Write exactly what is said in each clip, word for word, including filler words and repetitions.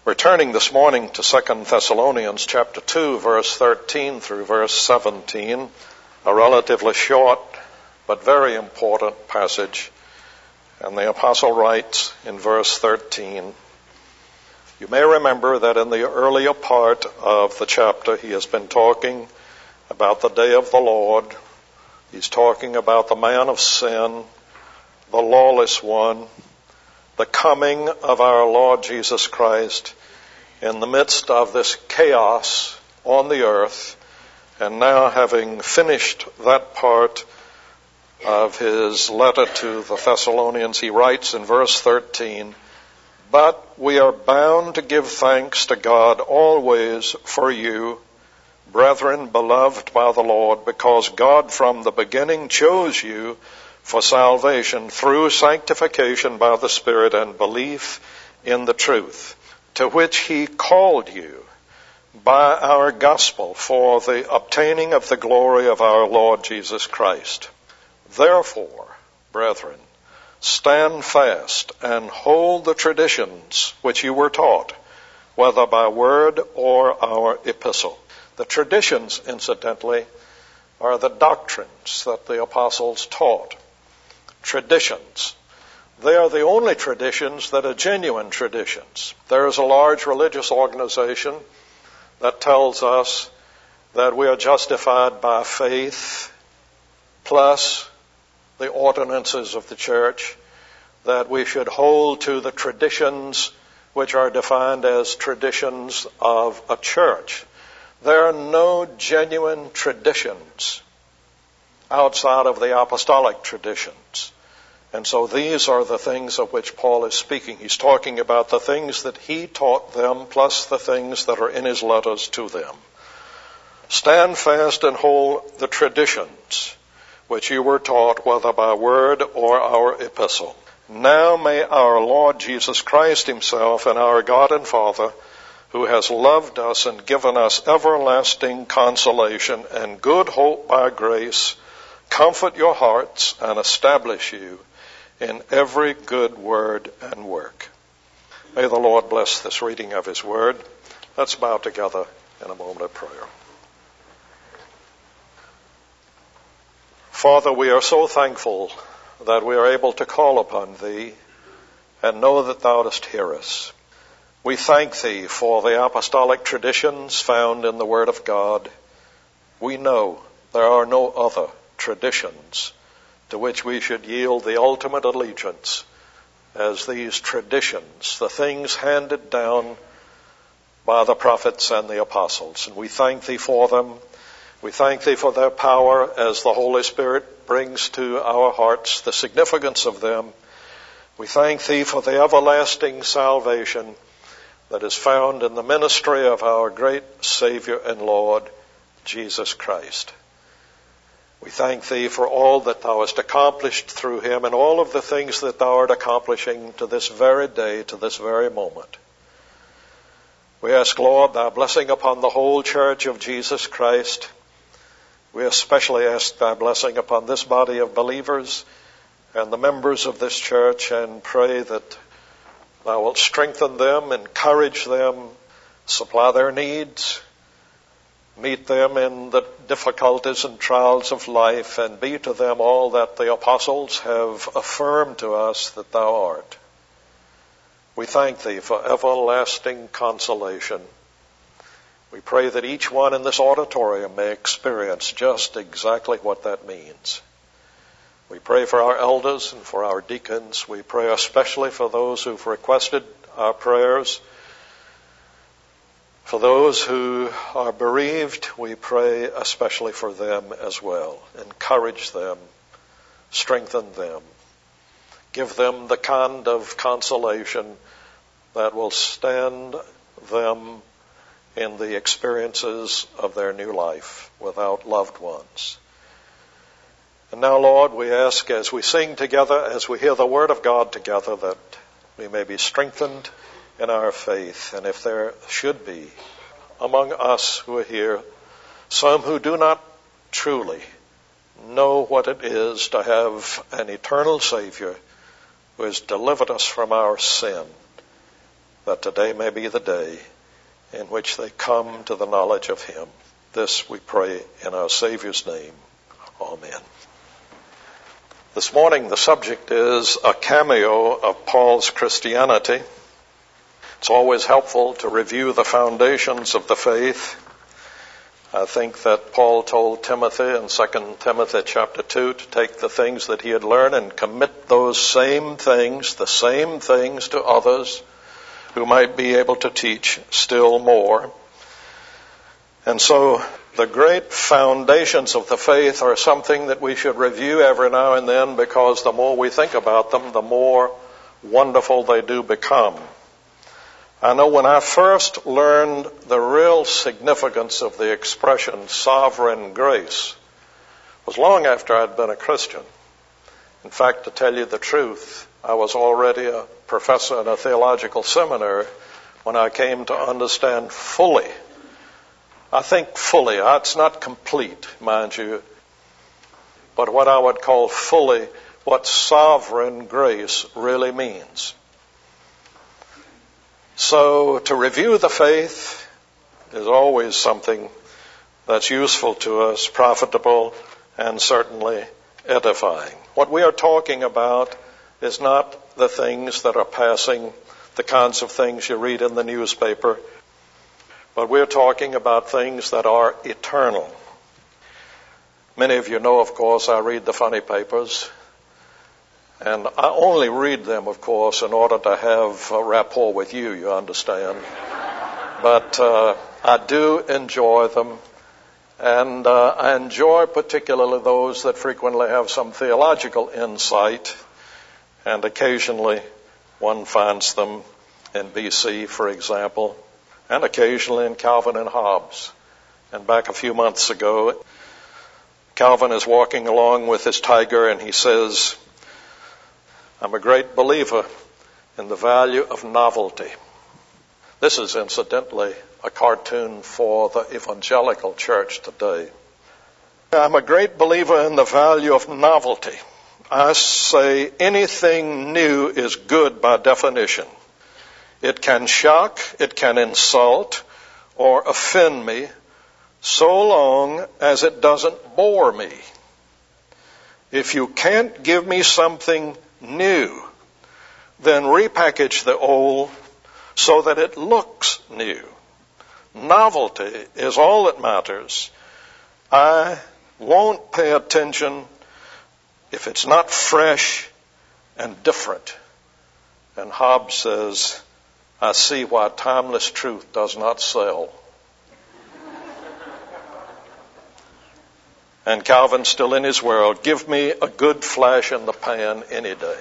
We're turning this morning to Second Thessalonians chapter two, verse thirteen through verse seventeen, a relatively short but very important passage. And the apostle writes in verse thirteen, you may remember that in the earlier part of the chapter he has been talking about the day of the Lord. He's talking about the man of sin, the lawless one, the coming of our Lord Jesus Christ in the midst of this chaos on the earth. And now, having finished that part of his letter to the Thessalonians, he writes in verse thirteen, but we are bound to give thanks to God always for you, brethren beloved by the Lord, because God from the beginning chose you for salvation through sanctification by the Spirit and belief in the truth, to which he called you by our gospel for the obtaining of the glory of our Lord Jesus Christ. Therefore, brethren, stand fast and hold the traditions which you were taught, whether by word or our epistle. The traditions, incidentally, are the doctrines that the apostles taught. Traditions. They are the only traditions that are genuine traditions. There is a large religious organization that tells us that we are justified by faith plus the ordinances of the church, that we should hold to the traditions which are defined as traditions of a church. There are no genuine traditions outside of the apostolic traditions. And so these are the things of which Paul is speaking. He's talking about the things that he taught them plus the things that are in his letters to them. Stand fast and hold the traditions which you were taught, whether by word or our epistle. Now may our Lord Jesus Christ himself and our God and Father, who has loved us and given us everlasting consolation and good hope by grace, comfort your hearts and establish you in every good word and work. May the Lord bless this reading of his word. Let's bow together in a moment of prayer. Father, we are so thankful that we are able to call upon thee and know that thou dost hear us. We thank thee for the apostolic traditions found in the Word of God. We know there are no other traditions to which we should yield the ultimate allegiance as these traditions, the things handed down by the prophets and the apostles. And we thank thee for them. We thank thee for their power as the Holy Spirit brings to our hearts the significance of them. We thank thee for the everlasting salvation that is found in the ministry of our great Savior and Lord, Jesus Christ. We thank thee for all that thou hast accomplished through him and all of the things that thou art accomplishing to this very day, to this very moment. We ask, Lord, thy blessing upon the whole church of Jesus Christ. We especially ask thy blessing upon this body of believers and the members of this church, and pray that thou wilt strengthen them, encourage them, supply their needs, meet them in the difficulties and trials of life, and be to them all that the apostles have affirmed to us that thou art. We thank thee for everlasting consolation. We pray that each one in this auditorium may experience just exactly what that means. We pray for our elders and for our deacons. We pray especially for those who've requested our prayers. For those who are bereaved, we pray especially for them as well. Encourage them, strengthen them, give them the kind of consolation that will stand them in the experiences of their new life without loved ones. And now, Lord, we ask as we sing together, as we hear the word of God together, that we may be strengthened in our faith. And if there should be among us who are here some who do not truly know what it is to have an eternal Savior who has delivered us from our sin, that today may be the day in which they come to the knowledge of him. This we pray in our Savior's name. Amen. This morning the subject is a cameo of Paul's Christianity. It's always helpful to review the foundations of the faith. I think that Paul told Timothy in Second Timothy chapter two to take the things that he had learned and commit those same things, the same things to others who might be able to teach still more. And so the great foundations of the faith are something that we should review every now and then, because the more we think about them, the more wonderful they do become. I know when I first learned the real significance of the expression sovereign grace was long after I'd been a Christian. In fact, to tell you the truth, I was already a professor in a theological seminary when I came to understand fully, I think fully, it's not complete, mind you, but what I would call fully what sovereign grace really means. So to review the faith is always something that's useful to us, profitable, and certainly edifying. What we are talking about is not the things that are passing, the kinds of things you read in the newspaper, but we're talking about things that are eternal. Many of you know, of course, I read the funny papers. And I only read them, of course, in order to have a rapport with you, you understand. But uh, I do enjoy them. And uh, I enjoy particularly those that frequently have some theological insight. And occasionally one finds them in B C, for example, and occasionally in Calvin and Hobbes. And back a few months ago, Calvin is walking along with his tiger and he says, I'm a great believer in the value of novelty. This is incidentally a cartoon for the evangelical church today. I'm a great believer in the value of novelty. I say anything new is good by definition. It can shock, it can insult, or offend me, so long as it doesn't bore me. If you can't give me something new, then repackage the old so that it looks new. Novelty is all that matters. I won't pay attention if it's not fresh and different. And Hobbes says, I see why timeless truth does not sell. And Calvin, still in his world, give me a good flash in the pan any day.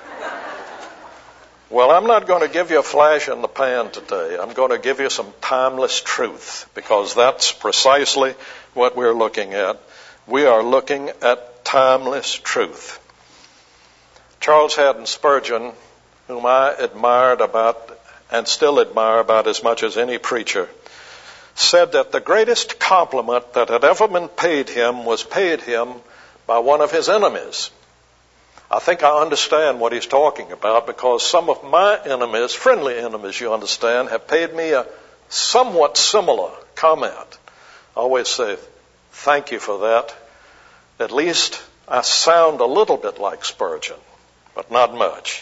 Well, I'm not going to give you a flash in the pan today. I'm going to give you some timeless truth, because that's precisely what we're looking at. We are looking at timeless truth. Charles Haddon Spurgeon, whom I admired about and still admire about as much as any preacher, said that the greatest compliment that had ever been paid him was paid him by one of his enemies. I think I understand what he's talking about, because some of my enemies, friendly enemies, you understand, have paid me a somewhat similar comment. I always say, thank you for that. At least I sound a little bit like Spurgeon, but not much.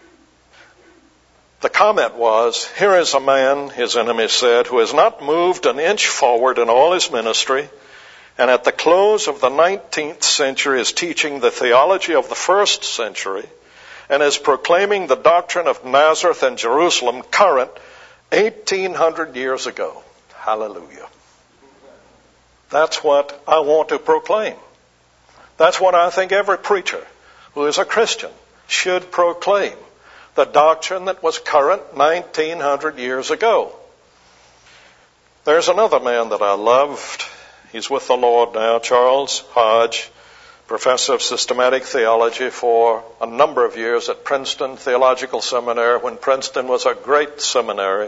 The comment was, here is a man, his enemy said, who has not moved an inch forward in all his ministry, and at the close of the nineteenth century is teaching the theology of the first century, and is proclaiming the doctrine of Nazareth and Jerusalem current eighteen hundred years ago. Hallelujah. That's what I want to proclaim. That's what I think every preacher who is a Christian should proclaim. The doctrine that was current nineteen hundred years ago. There's another man that I loved. He's with the Lord now, Charles Hodge, professor of systematic theology for a number of years at Princeton Theological Seminary, when Princeton was a great seminary.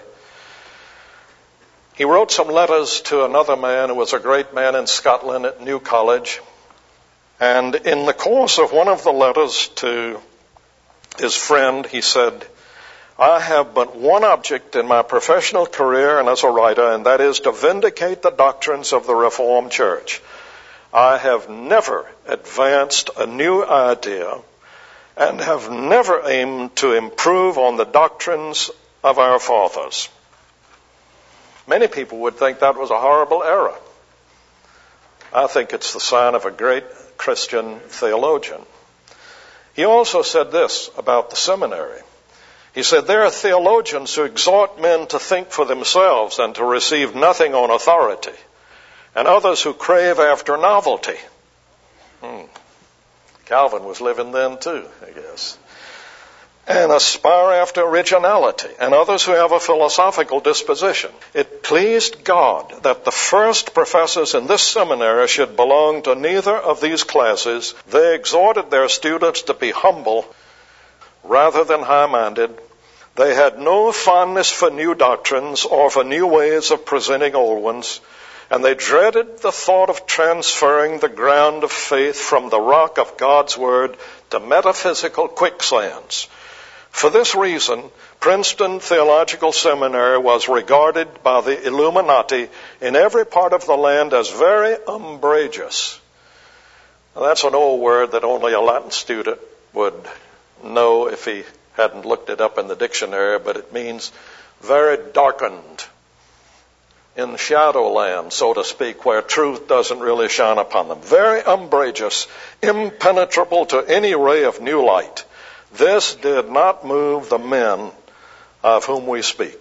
He wrote some letters to another man who was a great man in Scotland at New College. And in the course of one of the letters to his friend, he said, I have but one object in my professional career and as a writer, and that is to vindicate the doctrines of the Reformed Church. I have never advanced a new idea and have never aimed to improve on the doctrines of our fathers. Many people would think that was a horrible error. I think it's the sign of a great Christian theologian. He also said this about the seminary. He said, there are theologians who exhort men to think for themselves and to receive nothing on authority, and others who crave after novelty. Hmm. Calvin was living then too, I guess. And aspire after originality, and others who have a philosophical disposition. It pleased God that the first professors in this seminary should belong to neither of these classes. They exhorted their students to be humble rather than high-minded. They had no fondness for new doctrines or for new ways of presenting old ones, and they dreaded the thought of transferring the ground of faith from the rock of God's Word to metaphysical quicksands. For this reason, Princeton Theological Seminary was regarded by the Illuminati in every part of the land as very umbrageous. Now, that's an old word that only a Latin student would know if he hadn't looked it up in the dictionary, but it means very darkened, in shadowland, so to speak, where truth doesn't really shine upon them. Very umbrageous, impenetrable to any ray of new light. This did not move the men of whom we speak.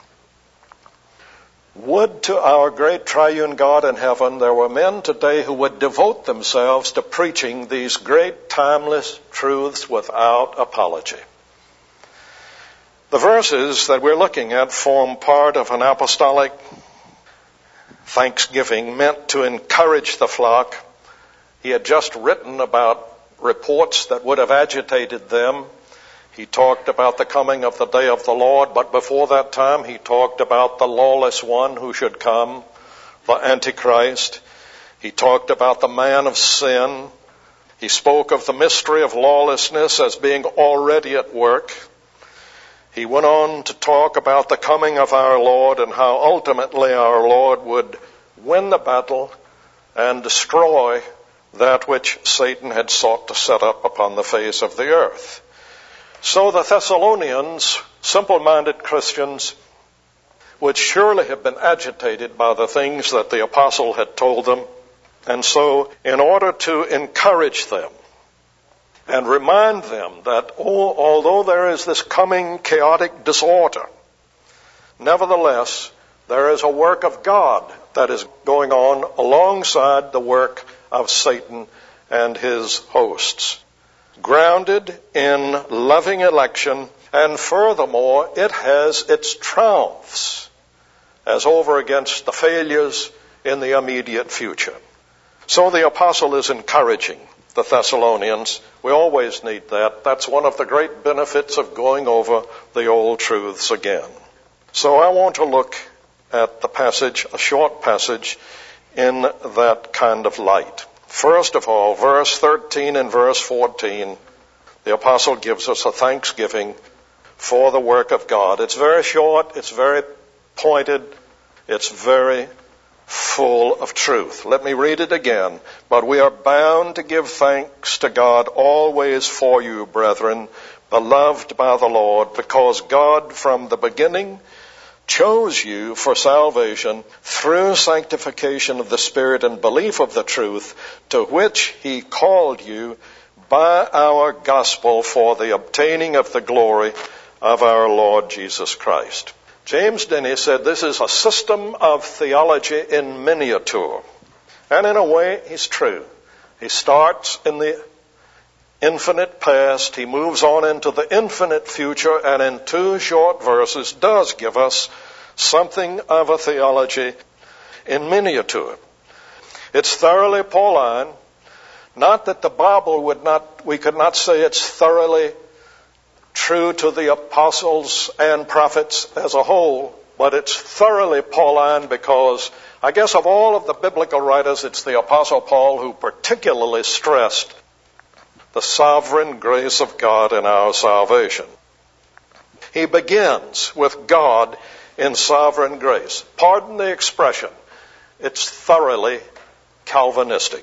Would to our great triune God in heaven there were men today who would devote themselves to preaching these great timeless truths without apology. The verses that we're looking at form part of an apostolic thanksgiving meant to encourage the flock. He had just written about reports that would have agitated them. He talked about the coming of the day of the Lord, but before that time he talked about the lawless one who should come, the Antichrist. He talked about the man of sin. He spoke of the mystery of lawlessness as being already at work. He went on to talk about the coming of our Lord and how ultimately our Lord would win the battle and destroy that which Satan had sought to set up upon the face of the earth. So the Thessalonians, simple-minded Christians, would surely have been agitated by the things that the apostle had told them. And so, in order to encourage them and remind them that oh, although there is this coming chaotic disorder, nevertheless, there is a work of God that is going on alongside the work of Satan and his hosts, grounded in loving election, and furthermore, it has its triumphs as over against the failures in the immediate future. So the apostle is encouraging the Thessalonians. We always need that. That's one of the great benefits of going over the old truths again. So I want to look at the passage, a short passage, in that kind of light. First of all, verse thirteen and verse fourteen, the apostle gives us a thanksgiving for the work of God. It's very short, it's very pointed, it's very full of truth. Let me read it again. But we are bound to give thanks to God always for you, brethren, beloved by the Lord, because God from the beginning chose you for salvation through sanctification of the Spirit and belief of the truth, to which he called you by our gospel for the obtaining of the glory of our Lord Jesus Christ. James Denny said this is a system of theology in miniature. And in a way, he's true. He starts in the infinite past, he moves on into the infinite future, and in two short verses does give us something of a theology in miniature. It's thoroughly Pauline. Not that the Bible would not, we could not say it's thoroughly true to the apostles and prophets as a whole, but it's thoroughly Pauline because I guess of all of the biblical writers, it's the Apostle Paul who particularly stressed the sovereign grace of God in our salvation. He begins with God in sovereign grace. Pardon the expression. It's thoroughly Calvinistic.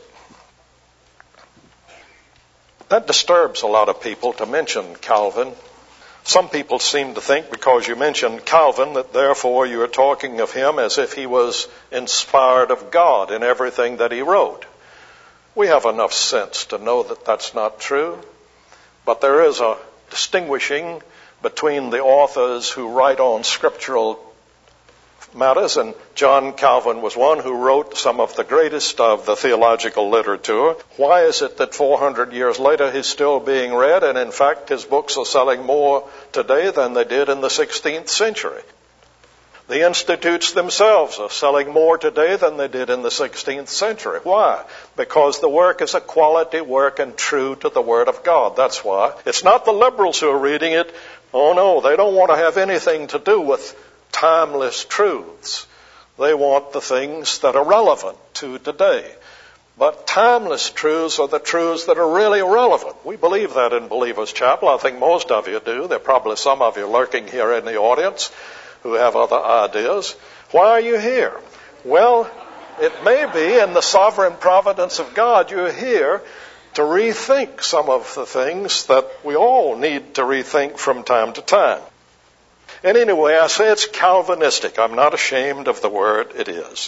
That disturbs a lot of people to mention Calvin. Some people seem to think because you mentioned Calvin that therefore you are talking of him as if he was inspired of God in everything that he wrote. We have enough sense to know that that's not true. But there is a distinguishing between the authors who write on scriptural matters, and John Calvin was one who wrote some of the greatest of the theological literature. Why is it that four hundred years later he's still being read, and in fact his books are selling more today than they did in the sixteenth century? The institutes themselves are selling more today than they did in the sixteenth century. Why? Because the work is a quality work and true to the Word of God. That's why. It's not the liberals who are reading it. Oh no, they don't want to have anything to do with timeless truths. They want the things that are relevant to today. But timeless truths are the truths that are really relevant. We believe that in Believers Chapel. I think most of you do. There are probably some of you lurking here in the audience who have other ideas. Why are you here? Well, it may be in the sovereign providence of God you're here to rethink some of the things that we all need to rethink from time to time. And anyway, I say it's Calvinistic. I'm not ashamed of the word. It is.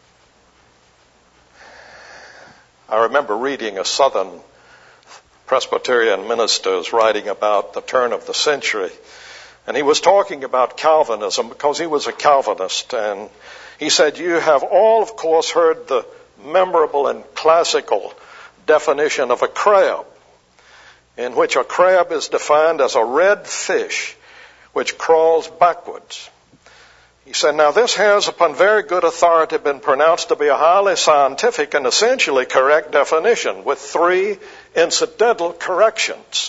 I remember reading a Southern Presbyterian minister's writing about the turn of the century. And he was talking about Calvinism because he was a Calvinist. And he said, you have all, of course, heard the memorable and classical definition of a crab, in which a crab is defined as a red fish which crawls backwards. He said, now this has upon very good authority been pronounced to be a highly scientific and essentially correct definition with three incidental corrections.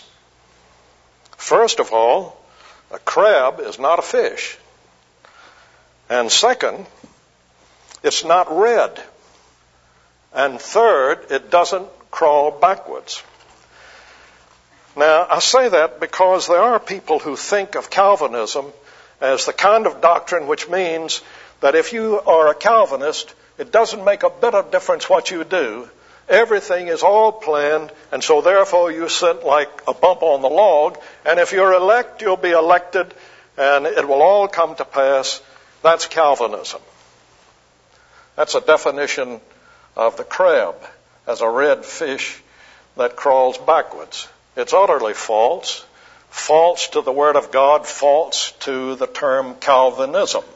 First of all, a crab is not a fish. And second, it's not red. And third, it doesn't crawl backwards. Now, I say that because there are people who think of Calvinism as the kind of doctrine which means that if you are a Calvinist, it doesn't make a bit of difference what you do. Everything is all planned, and so therefore you sit like a bump on the log, and if you're elect, you'll be elected, and it will all come to pass. That's Calvinism. That's a definition of the crab as a red fish that crawls backwards. It's utterly false. False to the Word of God, false to the term Calvinism.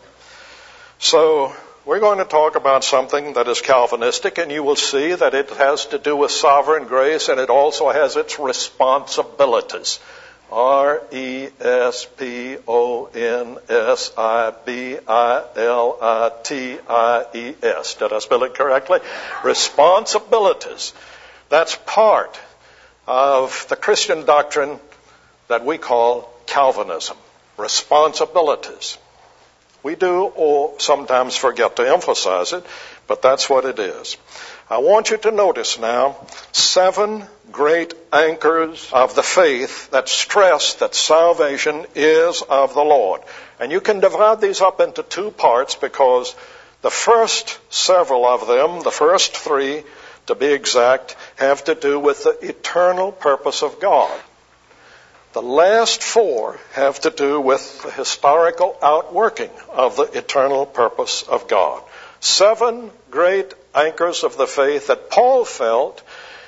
So we're going to talk about something that is Calvinistic, and you will see that it has to do with sovereign grace, and it also has its responsibilities. R E S P O N S I B I L I T I E S. Did I spell it correctly? Responsibilities. That's part of the Christian doctrine that we call Calvinism. Responsibilities. We do or sometimes forget to emphasize it, but that's what it is. I want you to notice now seven great anchors of the faith that stress that salvation is of the Lord. And you can divide these up into two parts because the first several of them, the first three to be exact, have to do with the eternal purpose of God. The last four have to do with the historical outworking of the eternal purpose of God. Seven great anchors of the faith that Paul felt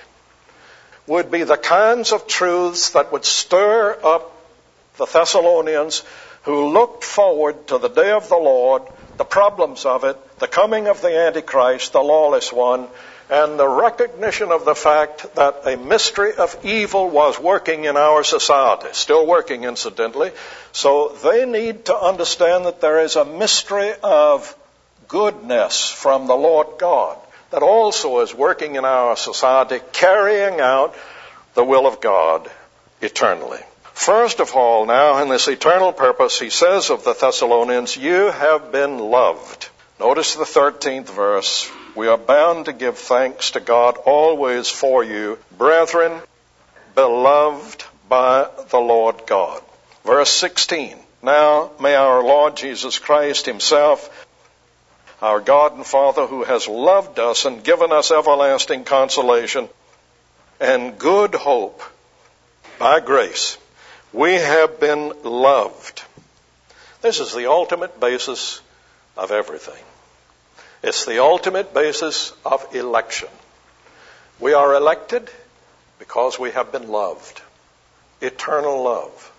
would be the kinds of truths that would stir up the Thessalonians who looked forward to the day of the Lord, the problems of it, the coming of the Antichrist, the lawless one, and the recognition of the fact that a mystery of evil was working in our society, still working incidentally. So they need to understand that there is a mystery of goodness from the Lord God that also is working in our society, carrying out the will of God eternally. First of all, now in this eternal purpose, he says of the Thessalonians, you have been loved. Notice the thirteenth verse. We are bound to give thanks to God always for you, brethren, beloved by the Lord God. Verse sixteen. Now may our Lord Jesus Christ himself, our God and Father, who has loved us and given us everlasting consolation and good hope by grace, we have been loved. This is the ultimate basis of everything. It's the ultimate basis of election. We are elected because we have been loved. Eternal love.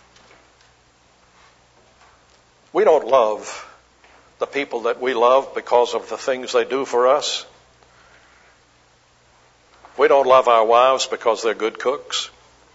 We don't love the people that we love because of the things they do for us. We don't love our wives because they're good cooks.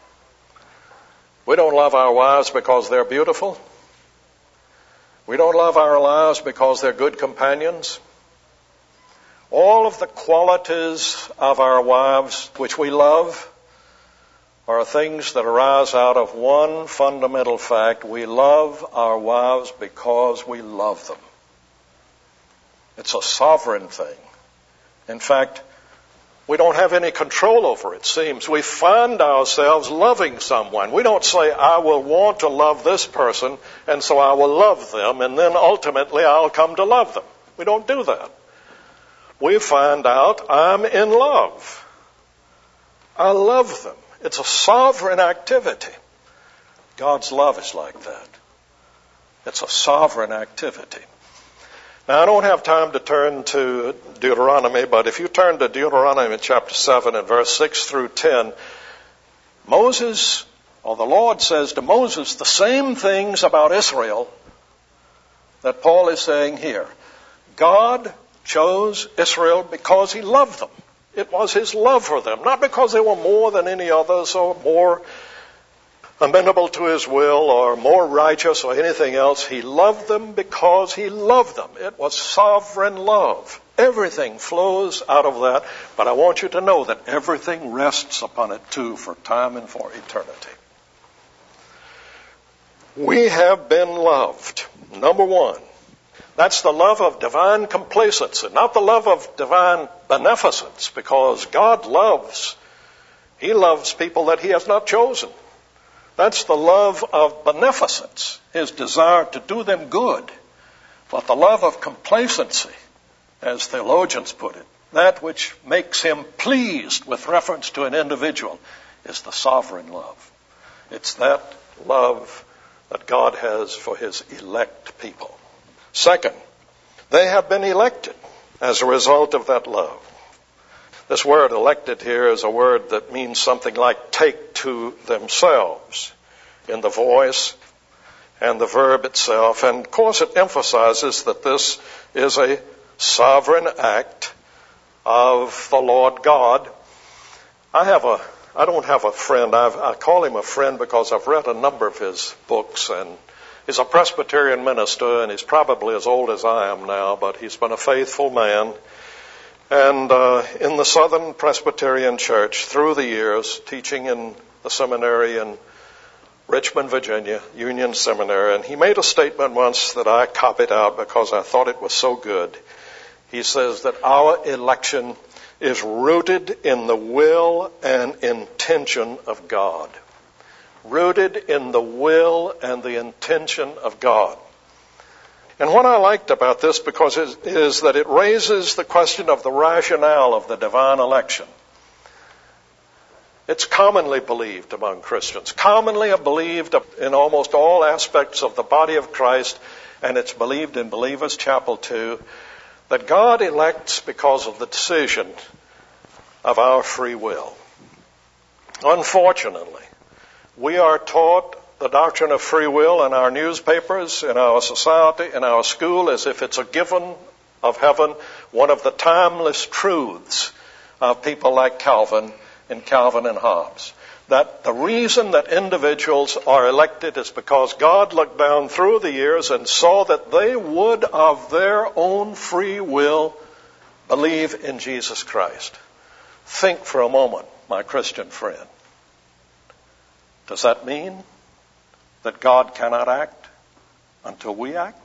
We don't love our wives because they're beautiful. We don't love our wives because they're good companions. All of the qualities of our wives which we love are things that arise out of one fundamental fact. We love our wives because we love them. It's a sovereign thing. In fact, we don't have any control over it, seems. We find ourselves loving someone. We don't say, I will want to love this person, and so I will love them, and then ultimately I'll come to love them. We don't do that. We find out, I'm in love. I love them. It's a sovereign activity. God's love is like that. It's a sovereign activity. Now, I don't have time to turn to Deuteronomy, but if you turn to Deuteronomy chapter seven and verse six through ten, Moses, or the Lord says to Moses the same things about Israel that Paul is saying here. God chose Israel because he loved them. It was his love for them, not because they were more than any others or more amenable to his will or more righteous or anything else. He loved them because he loved them. It was sovereign love. Everything flows out of that, but I want you to know that everything rests upon it too for time and for eternity. We have been loved. Number one. That's the love of divine complacency, not the love of divine beneficence, because God loves. He loves people that he has not chosen. That's the love of beneficence, his desire to do them good. But the love of complacency, as theologians put it, that which makes him pleased with reference to an individual, is the sovereign love. It's that love that God has for his elect people. Second, they have been elected as a result of that love. This word elected here is a word that means something like take to themselves in the voice and the verb itself. And of course it emphasizes that this is a sovereign act of the Lord God. I have a, I don't have a friend. I've, I call him a friend because I've read a number of his books, and he's a Presbyterian minister, and he's probably as old as I am now, but he's been a faithful man. And uh, in the Southern Presbyterian Church through the years, teaching in the seminary in Richmond, Virginia, Union Seminary, and he made a statement once that I copied out because I thought it was so good. He says that our election is rooted in the will and intention of God. Rooted in the will and the intention of God. And what I liked about this because it is that it raises the question of the rationale of the divine election. It's commonly believed among Christians, commonly believed in almost all aspects of the body of Christ, and it's believed in Believers Chapel too, that God elects because of the decision of our free will. Unfortunately, we are taught the doctrine of free will in our newspapers, in our society, in our school, as if it's a given of heaven, one of the timeless truths of people like Calvin and Calvin and Hobbes. That the reason that individuals are elected is because God looked down through the years and saw that they would of their own free will believe in Jesus Christ. Think for a moment, my Christian friend. Does that mean that God cannot act until we act?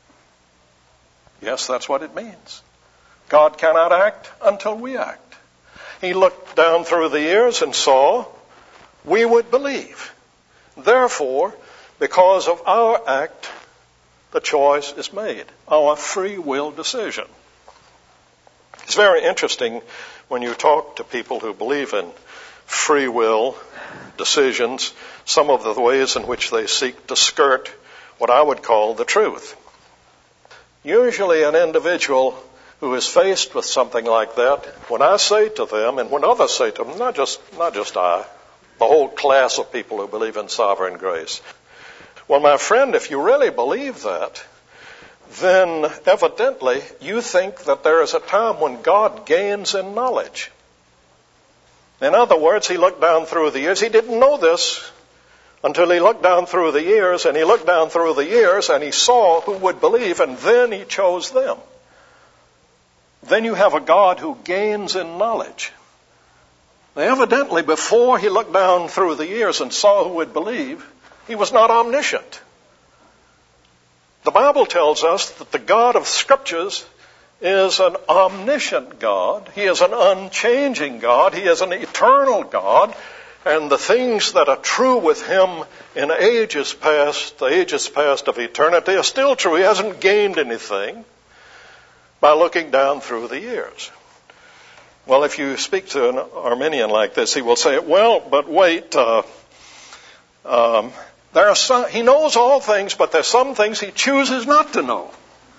Yes, that's what it means. God cannot act until we act. He looked down through the years and saw we would believe. Therefore, Because of our act, the choice is made, our free will decision. It's very interesting when you talk to people who believe in free will decisions, some of the ways in which they seek to skirt what I would call the truth. Usually an individual who is faced with something like that, when I say to them, and when others say to them, not just, not just I, the whole class of people who believe in sovereign grace, well, my friend, if you really believe that, then evidently you think that there is a time when God gains in knowledge. In other words, he looked down through the years. He didn't know this until he looked down through the years, and he looked down through the years, and he saw who would believe, and then he chose them. Then you have a God who gains in knowledge. Now, evidently, before he looked down through the years and saw who would believe, he was not omniscient. The Bible tells us that the God of Scriptures is an omniscient God. He is an unchanging God. He is an eternal God. And the things that are true with him in ages past, the ages past of eternity, are still true. He hasn't gained anything by looking down through the years. Well, if you speak to an Arminian like this, he will say, well, but wait, uh, um, there are some, he knows all things, but there's some things he chooses not to know.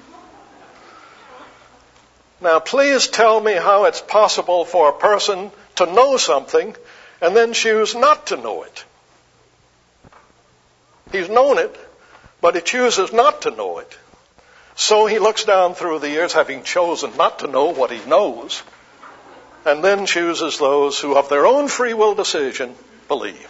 Now, please tell me how it's possible for a person to know something and then choose not to know it. He's known it, but he chooses not to know it. So he looks down through the years, having chosen not to know what he knows, and then chooses those who, of their own free will decision, believe.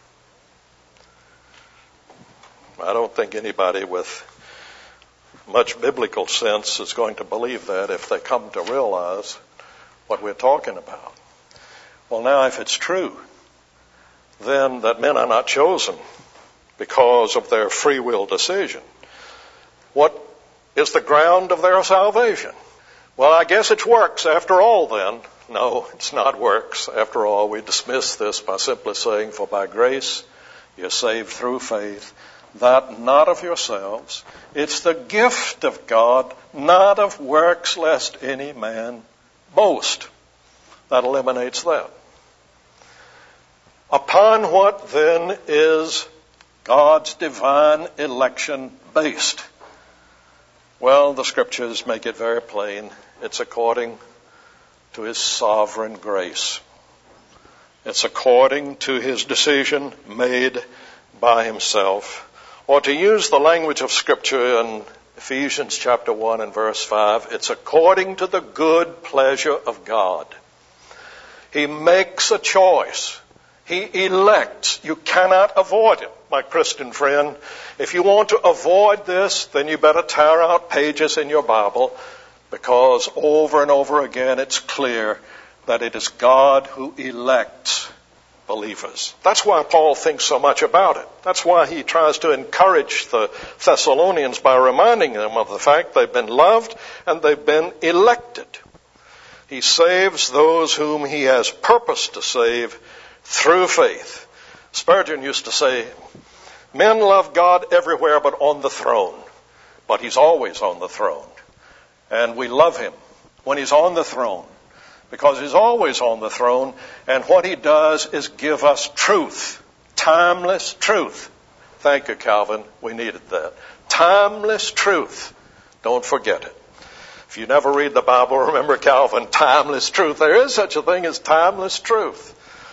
I don't think anybody with much biblical sense is going to believe that if they come to realize what we're talking about. Well, now, if it's true, then that men are not chosen because of their free will decision, what is the ground of their salvation? Well, I guess it's works after all then. No, it's not works. After all, we dismiss this by simply saying, for by grace you're saved through faith, that not of yourselves. It's the gift of God, not of works, lest any man boast. That eliminates that. Upon what then is God's divine election based? Well, the Scriptures make it very plain. It's according to his sovereign grace. It's according to his decision made by himself. Or to use the language of Scripture in Ephesians chapter one and verse five, it's according to the good pleasure of God. He makes a choice. He elects. You cannot avoid it, my Christian friend. If you want to avoid this, then you better tear out pages in your Bible, because over and over again it's clear that it is God who elects believers. That's why Paul thinks so much about it. That's why he tries to encourage the Thessalonians by reminding them of the fact they've been loved and they've been elected. He saves those whom he has purposed to save through faith. Spurgeon used to say, men love God everywhere but on the throne. But he's always on the throne. And we love him when he's on the throne, because he's always on the throne, and what he does is give us truth, timeless truth. Thank you, Calvin. We needed that. Timeless truth. Don't forget it. If you never read the Bible, remember Calvin, timeless truth. There is such a thing as timeless truth.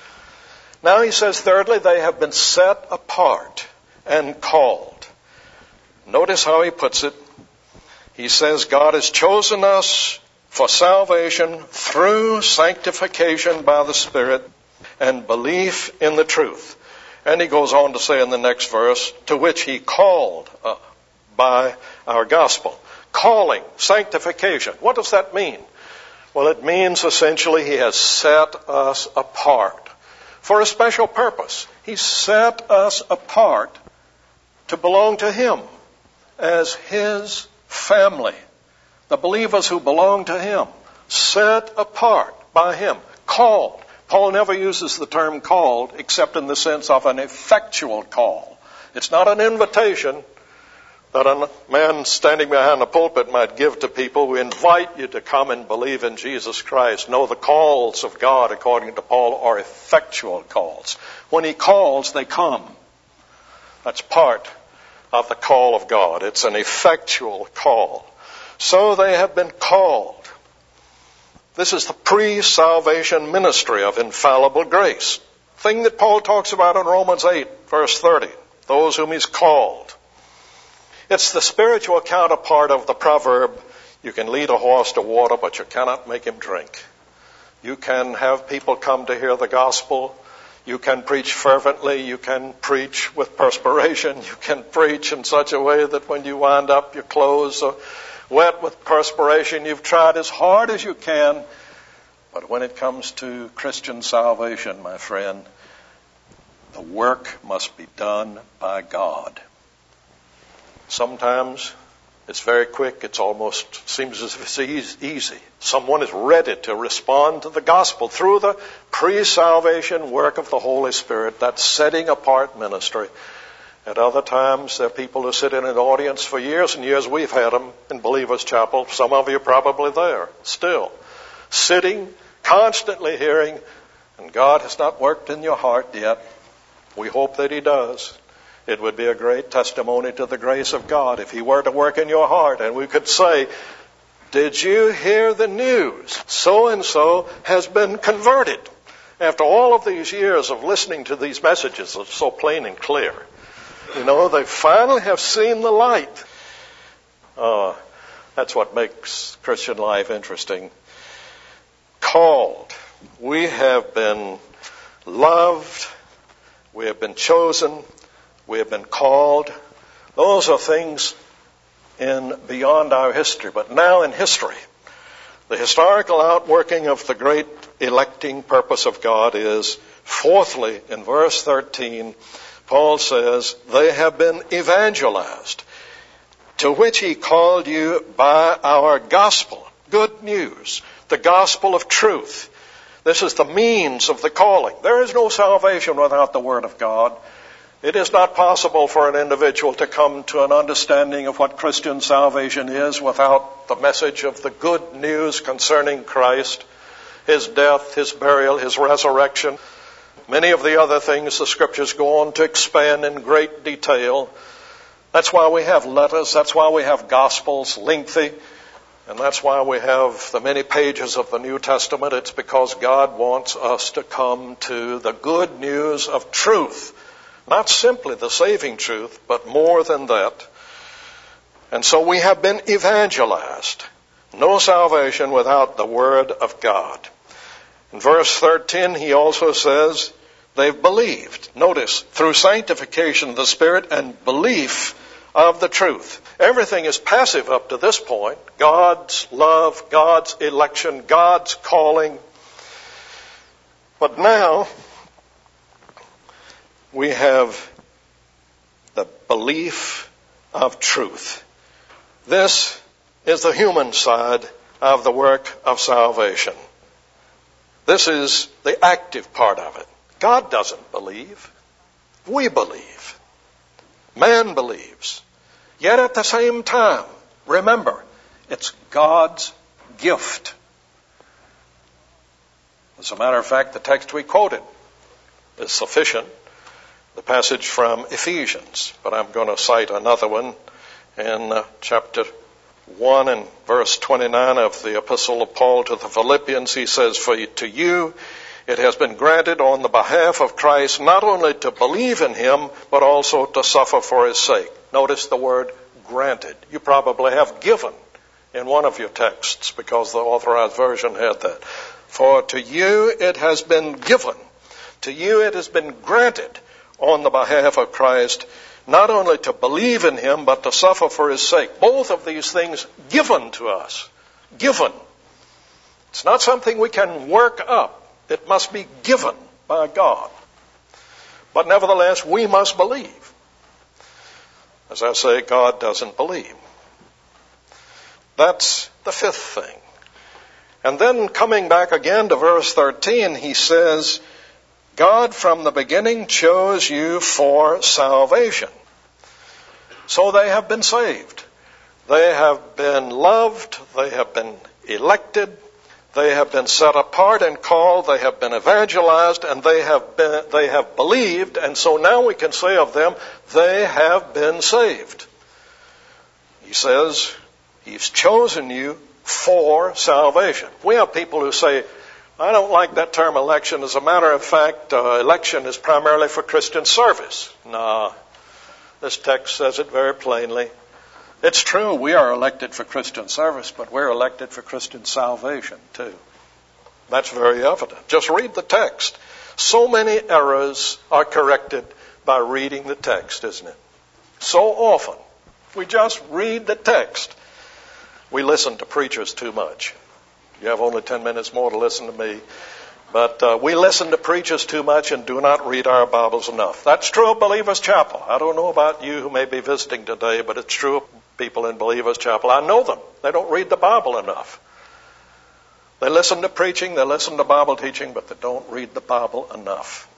Now he says, thirdly, they have been set apart and called. Notice how he puts it. He says, God has chosen us for salvation through sanctification by the Spirit and belief in the truth. And he goes on to say in the next verse, to which he called uh, by our gospel. Calling, sanctification. What does that mean? Well, it means essentially he has set us apart for a special purpose. He set us apart to belong to him as his family. The believers who belong to him, set apart by him, called. Paul never uses the term called except in the sense of an effectual call. It's not an invitation that a man standing behind the pulpit might give to people who invite you to come and believe in Jesus Christ. No, the calls of God, according to Paul, are effectual calls. When he calls, they come. That's part of the call of God. It's an effectual call. So they have been called. This is the pre-salvation ministry of infallible grace. Thing that Paul talks about in Romans eight, verse thirty. Those whom he's called. It's the spiritual counterpart of the proverb, you can lead a horse to water, but you cannot make him drink. You can have people come to hear the gospel. You can preach fervently. You can preach with perspiration. You can preach in such a way that when you wind up, your clothes are wet with perspiration. You've tried as hard as you can. But when it comes to Christian salvation, my friend, the work must be done by God. Sometimes it's very quick. It's almost seems as if it's easy. Someone is ready to respond to the gospel through the pre-salvation work of the Holy Spirit, that setting apart ministry. At other times, there are people who sit in an audience for years and years. We've had them in Believers Chapel. Some of you are probably there still, sitting, constantly hearing, and God has not worked in your heart yet. We hope that He does. It would be a great testimony to the grace of God if He were to work in your heart and we could say, did you hear the news? So-and-so has been converted. After all of these years of listening to these messages that are so plain and clear, you know, they finally have seen the light. Uh, that's what makes Christian life interesting. Called. We have been loved. We have been chosen. We have been called. Those are things in beyond our history. But now in history, the historical outworking of the great electing purpose of God is, fourthly, in verse thirteen, Paul says, they have been evangelized, to which he called you by our gospel. Good news. The gospel of truth. This is the means of the calling. There is no salvation without the Word of God. It is not possible for an individual to come to an understanding of what Christian salvation is without the message of the good news concerning Christ, His death, His burial, His resurrection. Many of the other things the Scriptures go on to expand in great detail. That's why we have letters. That's why we have Gospels, lengthy. And that's why we have the many pages of the New Testament. It's because God wants us to come to the good news of truth. Not simply the saving truth, but more than that. And so we have been evangelized. No salvation without the Word of God. In verse thirteen, he also says they've believed. Notice, through sanctification of the Spirit and belief of the truth. Everything is passive up to this point. God's love, God's election, God's calling. But now, we have the belief of truth. This is the human side of the work of salvation. This is the active part of it. God doesn't believe. We believe. Man believes. Yet at the same time, remember, it's God's gift. As a matter of fact, the text we quoted is sufficient. The passage from Ephesians, but I'm going to cite another one in uh, chapter one and verse twenty-nine of the epistle of Paul to the Philippians. He says, for to you it has been granted on the behalf of Christ not only to believe in Him, but also to suffer for His sake. Notice the word granted. You probably have given in one of your texts because the Authorized Version had that. For to you it has been given. To you it has been granted on the behalf of Christ, not only to believe in Him, but to suffer for His sake. Both of these things given to us. Given. It's not something we can work up. It must be given by God. But nevertheless, we must believe. As I say, God doesn't believe. That's the fifth thing. And then coming back again to verse thirteen, he says, God from the beginning chose you for salvation. So they have been saved. They have been loved. They have been elected. They have been set apart and called. They have been evangelized, and they have been, they have believed. And so now we can say of them, they have been saved. He says, He's chosen you for salvation. We have people who say, I don't like that term election. As a matter of fact, uh, election is primarily for Christian service. No, this text says it very plainly. It's true, we are elected for Christian service, but we're elected for Christian salvation too. That's very evident. Just read the text. So many errors are corrected by reading the text, isn't it? So often, we just read the text. We listen to preachers too much. You have only ten minutes more to listen to me. But uh, we listen to preachers too much and do not read our Bibles enough. That's true of Believers Chapel. I don't know about you who may be visiting today, but it's true of people in Believers Chapel. I know them. They don't read the Bible enough. They listen to preaching, they listen to Bible teaching, but they don't read the Bible enough.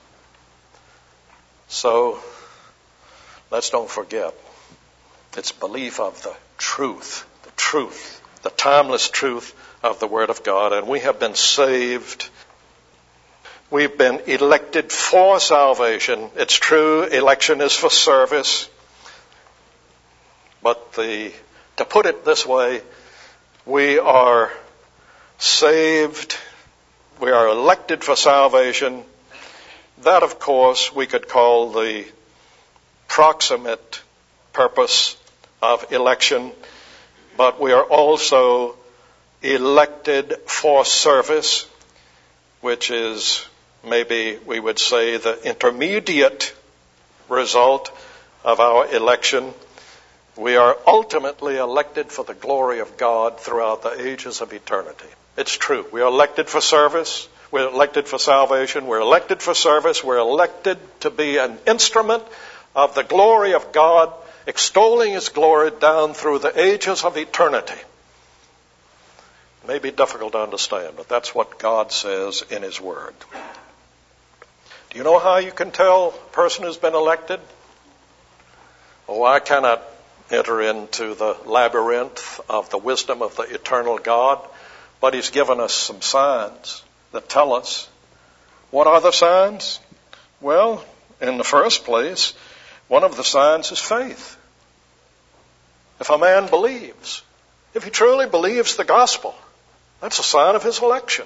So, let's don't forget, it's belief of the truth, the truth, the timeless truth of the Word of God. And we have been saved. We've been elected for salvation. It's true, election is for service. But the, to put it this way, we are saved, we are elected for salvation. That, of course, we could call the proximate purpose of election. But we are also elected for service, which is maybe we would say the intermediate result of our election. We are ultimately elected for the glory of God throughout the ages of eternity. It's true. We are elected for service. We're elected for salvation. We're elected for service. We're elected to be an instrument of the glory of God, extolling His glory down through the ages of eternity. It may be difficult to understand, but that's what God says in His Word. Do you know how you can tell a person who's been elected? Oh, I cannot enter into the labyrinth of the wisdom of the eternal God, but He's given us some signs that tell us. What are the signs? Well, in the first place, one of the signs is faith. If a man believes, if he truly believes the gospel, that's a sign of his election.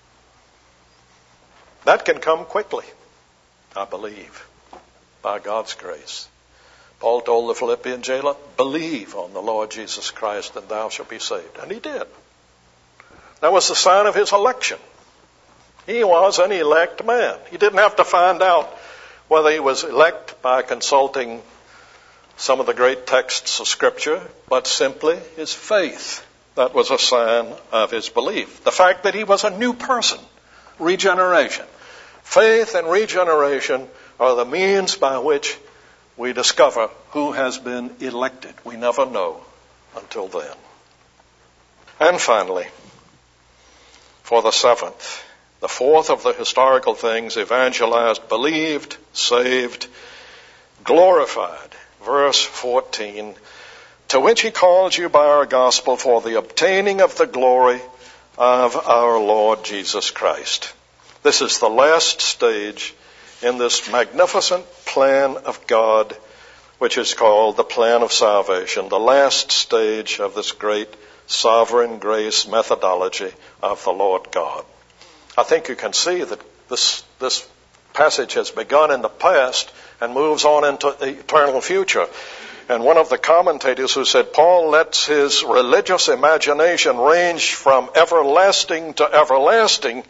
That can come quickly, I believe, by God's grace. Paul told the Philippian jailer, believe on the Lord Jesus Christ and thou shalt be saved. And he did. That was the sign of his election. He was an elect man. He didn't have to find out whether he was elect by consulting some of the great texts of Scripture, but simply his faith. That was a sign of his belief. The fact that he was a new person, regeneration. Faith and regeneration are the means by which we discover who has been elected. We never know until then. And finally, for the seventh, the fourth of the historical things, evangelized, believed, saved, glorified. Verse fourteen, to which He calls you by our gospel for the obtaining of the glory of our Lord Jesus Christ. This is the last stage in this magnificent plan of God, which is called the plan of salvation, the last stage of this great sovereign grace methodology of the Lord God. I think you can see that this, this passage has begun in the past and moves on into the eternal future. And one of the commentators who said Paul lets his religious imagination range from everlasting to everlasting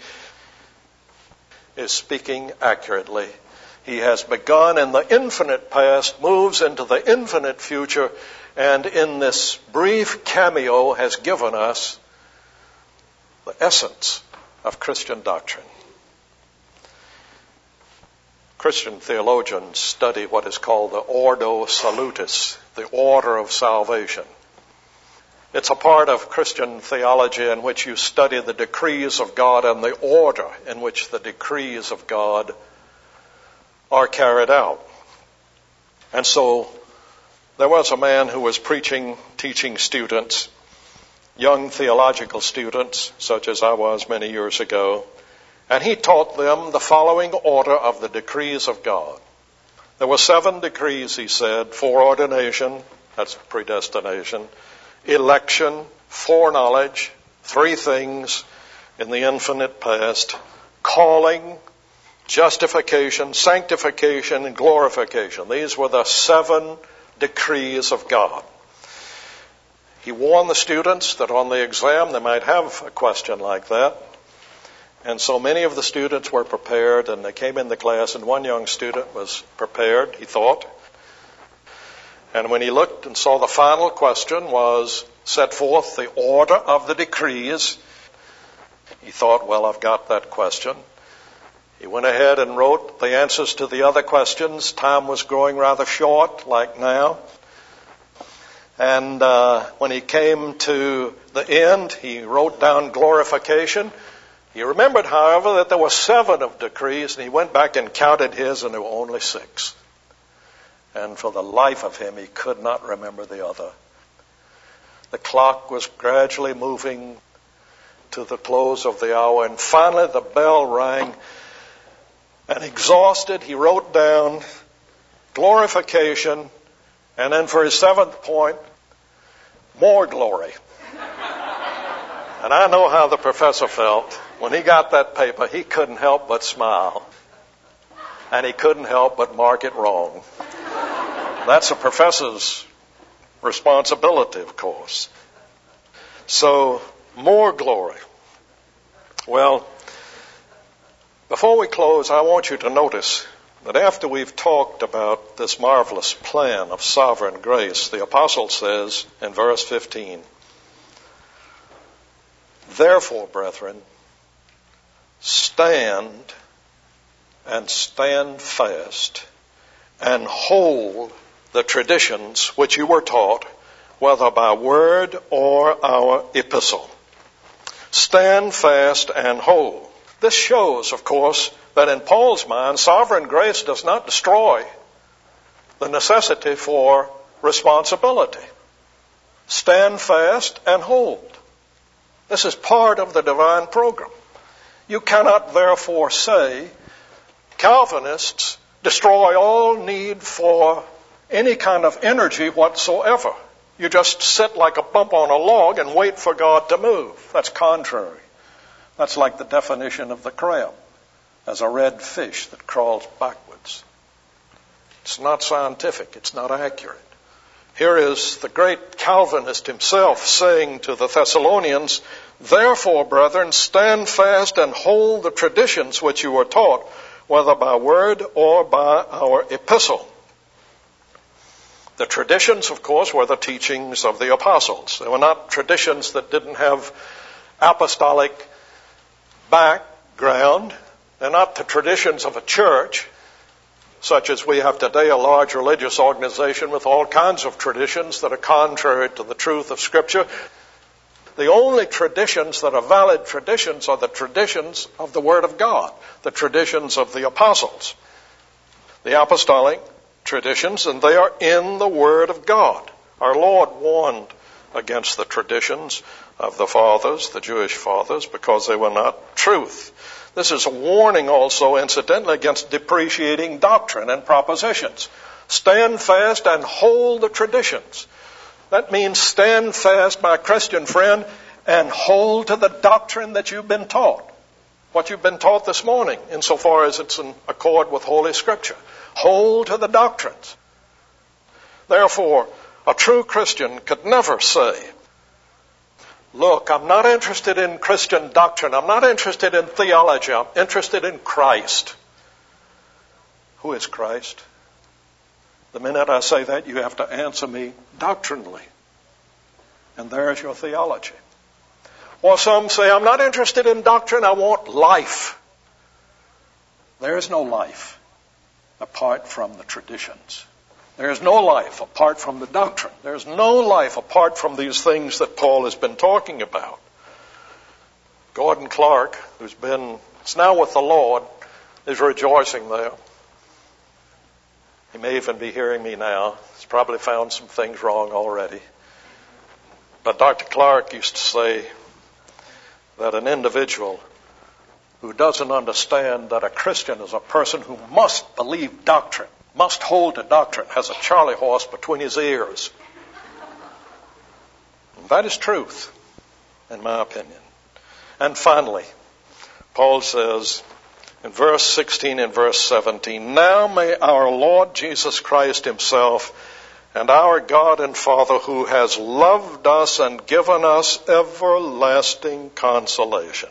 is speaking accurately. He has begun in the infinite past, moves into the infinite future, and in this brief cameo has given us the essence of Christian doctrine. Christian theologians study what is called the Ordo Salutis, the order of salvation. It's a part of Christian theology in which you study the decrees of God and the order in which the decrees of God are carried out. And so There was a man who was preaching, teaching students, young theological students, such as I was many years ago, and he taught them the following order of the decrees of God. There were seven decrees, he said: foreordination, that's predestination; election, foreknowledge, three things in the infinite past; calling, justification, sanctification, and glorification. These were the seven decrees of God. He warned the students that on the exam they might have a question like that. And so many of the students were prepared, and they came into class, and one young student was prepared, he thought. And when he looked and saw the final question was set forth the order of the decrees, he thought, well, I've got that question. He went ahead and wrote the answers to the other questions. Time was growing rather short, like now. And uh, when he came to the end, he wrote down glorification. He remembered, however, that there were seven of decrees, and he went back and counted his, and there were only six. And for the life of him, he could not remember the other. The clock was gradually moving to the close of the hour, and finally the bell rang, and exhausted, he wrote down glorification, and then for his seventh point, more glory. And I know how the professor felt. When he got that paper, he couldn't help but smile. And he couldn't help but mark it wrong. That's a professor's responsibility, of course. So, more glory. Well, before we close, I want you to notice that after we've talked about this marvelous plan of sovereign grace, the apostle says in verse fifteen, "Therefore, brethren, stand and stand fast and hold the traditions which you were taught, whether by word or our epistle." Stand fast and hold. This shows, of course, that in Paul's mind, sovereign grace does not destroy the necessity for responsibility. Stand fast and hold. This is part of the divine program. You cannot therefore say Calvinists destroy all need for any kind of energy whatsoever. You just sit like a bump on a log and wait for God to move. That's contrary. That's like the definition of the crab as a red fish that crawls backwards. It's not scientific. It's not accurate. Here is the great Calvinist himself saying to the Thessalonians, "Therefore, brethren, stand fast and hold the traditions which you were taught, whether by word or by our epistle." The traditions, of course, were the teachings of the apostles. They were not traditions that didn't have apostolic background. They're not the traditions of a church, such as we have today, a large religious organization with all kinds of traditions that are contrary to the truth of Scripture. The only traditions that are valid traditions are the traditions of the Word of God, the traditions of the apostles, the apostolic traditions, and they are in the Word of God. Our Lord warned against the traditions of the fathers, the Jewish fathers, because they were not truth. This is a warning also, incidentally, against depreciating doctrine and propositions. Stand fast and hold the traditions. That means stand fast, my Christian friend, and hold to the doctrine that you've been taught. What you've been taught this morning, insofar as it's in accord with Holy Scripture. Hold to the doctrines. Therefore, a true Christian could never say, "Look, I'm not interested in Christian doctrine. I'm not interested in theology. I'm interested in Christ." Who is Christ? The minute I say that, you have to answer me doctrinally. And there's your theology. Or some say, "I'm not interested in doctrine. I want life." There is no life apart from the traditions. There is no life apart from the doctrine. There is no life apart from these things that Paul has been talking about. Gordon Clark, who's been, is now with the Lord, is rejoicing there. He may even be hearing me now. He's probably found some things wrong already. But Doctor Clark used to say that an individual who doesn't understand that a Christian is a person who must believe doctrine, must hold to doctrine, has a Charlie horse between his ears. And that is truth, in my opinion. And finally, Paul says in verse sixteen and verse seventeen, now may our Lord Jesus Christ himself and our God and Father, who has loved us and given us everlasting consolation.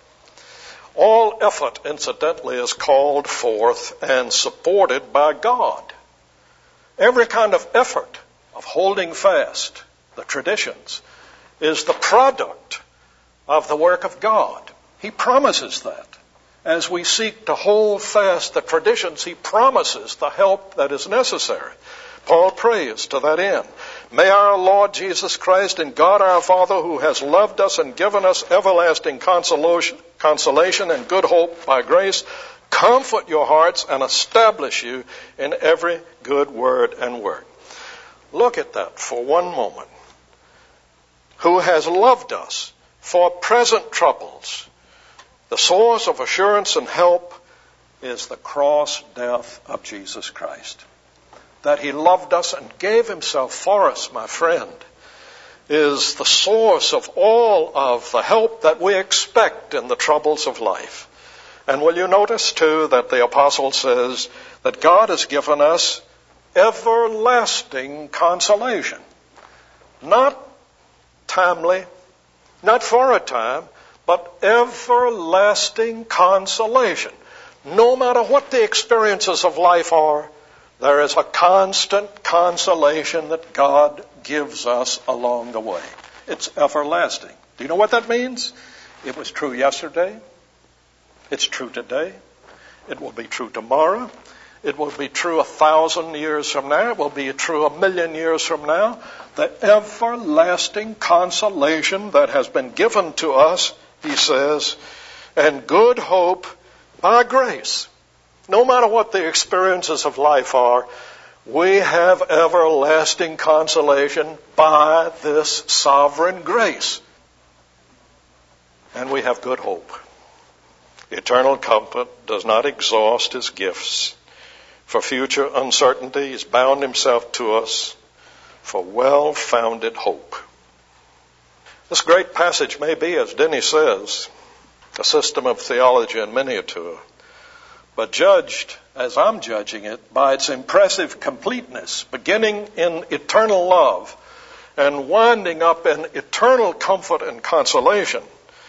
All effort, incidentally, is called forth and supported by God. Every kind of effort of holding fast the traditions is the product of the work of God. He promises that. As we seek to hold fast the traditions, he promises the help that is necessary. Paul prays to that end. May our Lord Jesus Christ and God our Father, who has loved us and given us everlasting consolation, consolation and good hope by grace, comfort your hearts and establish you in every good word and work. Look at that for one moment. Who has loved us for present troubles. The source of assurance and help is the cross death of Jesus Christ. That he loved us and gave himself for us, my friend, is the source of all of the help that we expect in the troubles of life. And will you notice, too, that the apostle says that God has given us everlasting consolation. Not timely, not for a time, but everlasting consolation. No matter what the experiences of life are, there is a constant consolation that God gives us along the way. It's everlasting. Do you know what that means? It was true yesterday. It's true today. It will be true tomorrow. It will be true a thousand years from now. It will be true a million years from now. The everlasting consolation that has been given to us, he says, and good hope by grace. No matter what the experiences of life are, we have everlasting consolation by this sovereign grace. And we have good hope. Eternal comfort does not exhaust his gifts. For future uncertainty, he's bound himself to us for well-founded hope. This great passage may be, as Denny says, a system of theology in miniature, but judged, as I'm judging it, by its impressive completeness, beginning in eternal love and winding up in eternal comfort and consolation.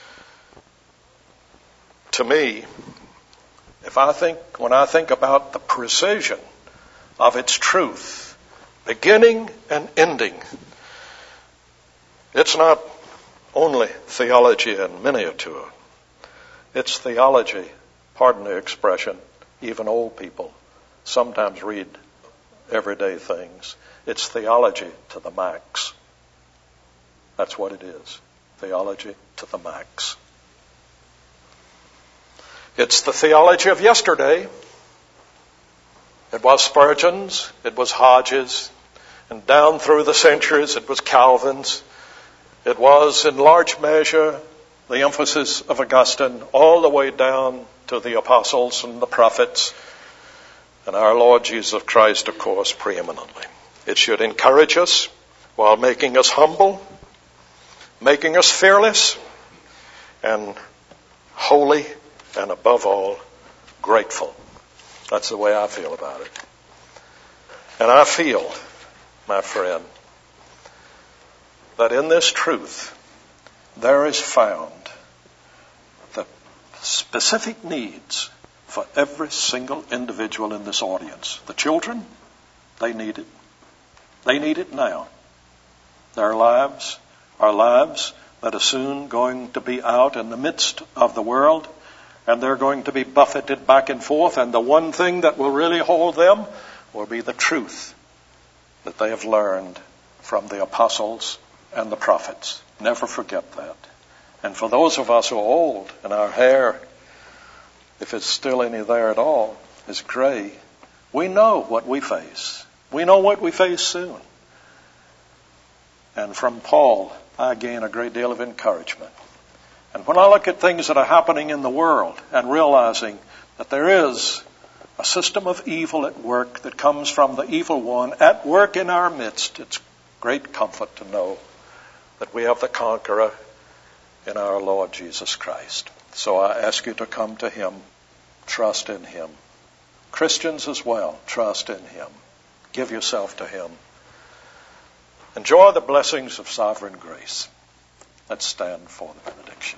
To me, if I think, when I think about the precision of its truth, beginning and ending, it's not only theology in miniature. It's theology, pardon the expression, even old people sometimes read everyday things. It's theology to the max. That's what it is. Theology to the max. It's the theology of yesterday. It was Spurgeon's, it was Hodges, and down through the centuries it was Calvin's. It was in large measure the emphasis of Augustine, all the way down to the apostles and the prophets, and our Lord Jesus Christ, of course, preeminently. It should encourage us while making us humble, making us fearless, and holy, and above all, grateful. That's the way I feel about it. And I feel, my friend, that in this truth there is found the specific needs for every single individual in this audience. The children, they need it. They need it now. Their lives are lives that are soon going to be out in the midst of the world, and they're going to be buffeted back and forth, and the one thing that will really hold them will be the truth that they have learned from the apostles and the prophets. Never forget that. And for those of us who are old and our hair, if it's still any there at all, is gray, We know what we face. We know what we face soon. And from Paul, I gain a great deal of encouragement. And when I look at things that are happening in the world and realizing that there is a system of evil at work that comes from the evil one at work in our midst, it's great comfort to know that we have the conqueror in our Lord Jesus Christ. So I ask you to come to him, trust in him. Christians as well, trust in him. Give yourself to him. Enjoy the blessings of sovereign grace. Let's stand for the benediction.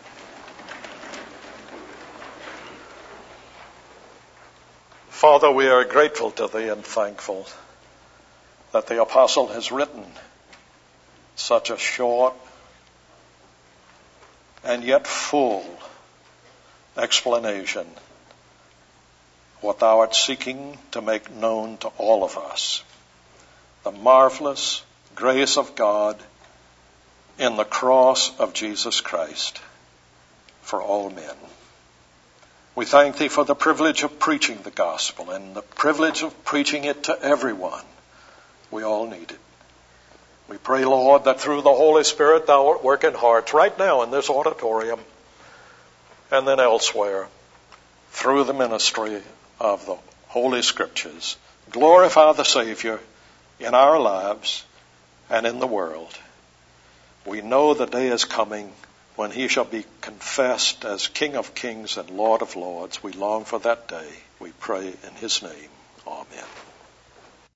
Father, we are grateful to thee and thankful that the apostle has written such a short and yet full explanation what thou art seeking to make known to all of us. The marvelous grace of God in the cross of Jesus Christ for all men. We thank thee for the privilege of preaching the gospel and the privilege of preaching it to everyone. We all need it. We pray, Lord, that through the Holy Spirit thou art working hearts right now in this auditorium and then elsewhere through the ministry of the Holy Scriptures. Glorify the Savior in our lives and in the world. We know the day is coming when he shall be confessed as King of Kings and Lord of Lords. We long for that day. We pray in his name. Amen.